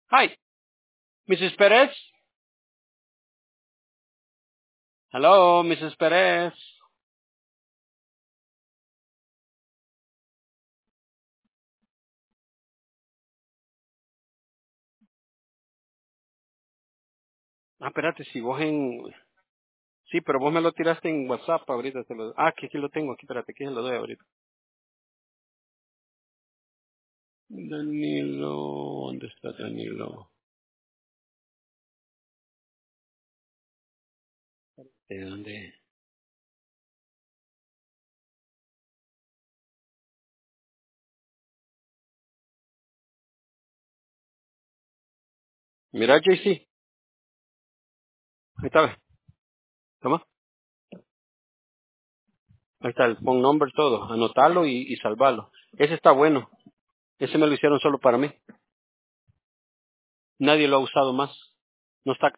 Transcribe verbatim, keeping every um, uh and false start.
Hi, missus Perez. Hello, missus Perez. Ah, espérate, si vos en... Sí, pero vos me lo tiraste en WhatsApp ahorita. Te lo... Ah, que aquí lo tengo, aquí, espérate, aquí se lo doy ahorita. Danilo, ¿dónde está Danilo? ¿De dónde? Mira, J C, ahí está, ve. Toma, ahí está el phone number, todo. Anotalo y, y salvalo. Ese está bueno. Ese me lo hicieron solo para mí. Nadie lo ha usado más. No está